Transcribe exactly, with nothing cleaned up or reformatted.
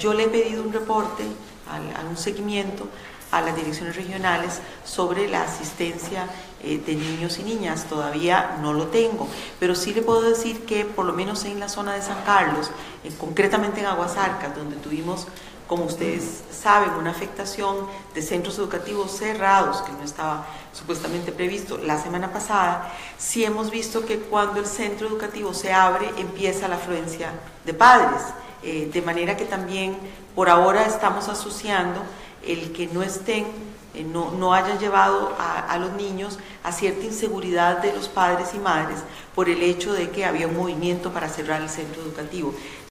yo le he pedido un reporte, a, a un seguimiento a las direcciones regionales sobre la asistencia eh, de niños y niñas. Todavía no lo tengo, pero sí le puedo decir que por lo menos en la zona de San Carlos, eh, concretamente en Aguasarcas, donde tuvimos, como ustedes saben, una afectación de centros educativos cerrados que no estaba supuestamente previsto la semana pasada, sí hemos visto que cuando el centro educativo se abre empieza la afluencia de padres, eh, de manera que también por ahora estamos asociando el que no estén, eh, no, no hayan llevado a, a los niños a cierta inseguridad de los padres y madres por el hecho de que había un movimiento para cerrar el centro educativo.